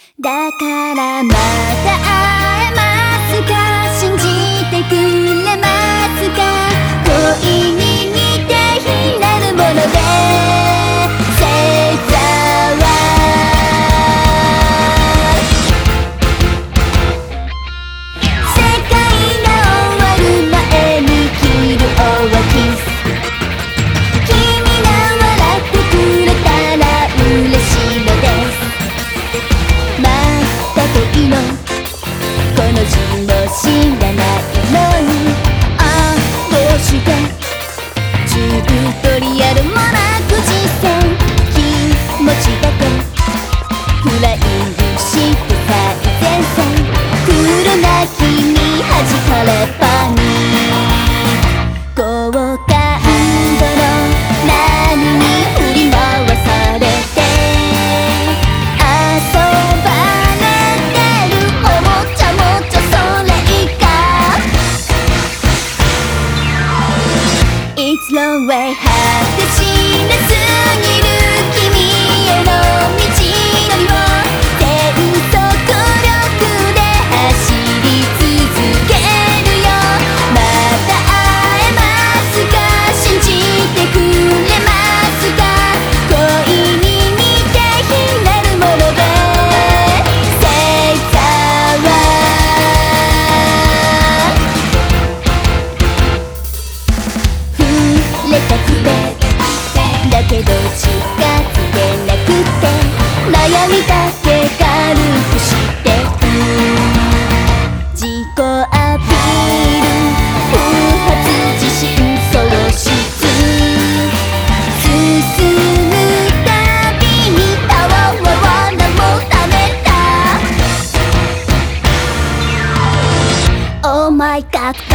だからまた会えますか、信じてくれますか、恋に似て非なるもので星座は世界が終わる前に切るオアキス、君が笑ってくれたら嬉しいのです。待った時のこの字も知らないのに、ああどうしてチュートリアルもなく実践、気持ちだけフライングして最前線、クールな君弾かれっぱに好感度の波に振り回されて遊ばれてるおもちゃもちゃそれ以下 It's long way 果てしなすぎる君への道のりを全速力で走り続けるよ。また会えますか、信じてくれますか、恋に似て非なるもので星座は触れたくてだけど近づけなくて悩みだけ軽くしてく自己アピール不発自信喪失進むたびにパワーは何もためた Oh my god